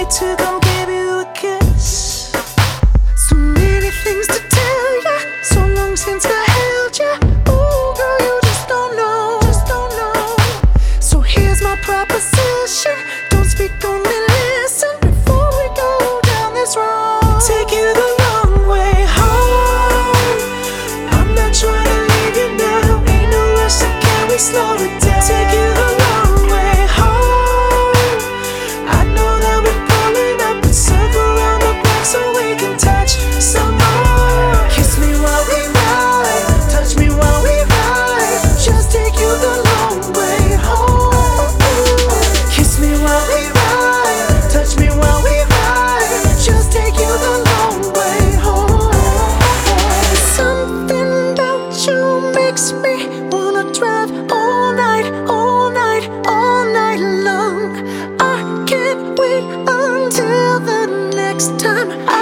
to come give you a kiss. So many things to tell ya, so long since I held ya. Ooh, girl, you just don't know, just don't know. So here's my proposition, don't speak, only listen. Before we go down this road, take you the long way home. I'm not trying to leave you now, ain't no rush, so can we slow it down? Take you the long way home. I know that we're pulling up, but circle around the block so we can touch some more. Kiss me while we ride, touch me while we ride. Just take you the long way home. Kiss me while we ride, touch me while we ride. Just take you the long way home. Something about you makes me wanna drive all night, all night, all night long. I can't wait until the next time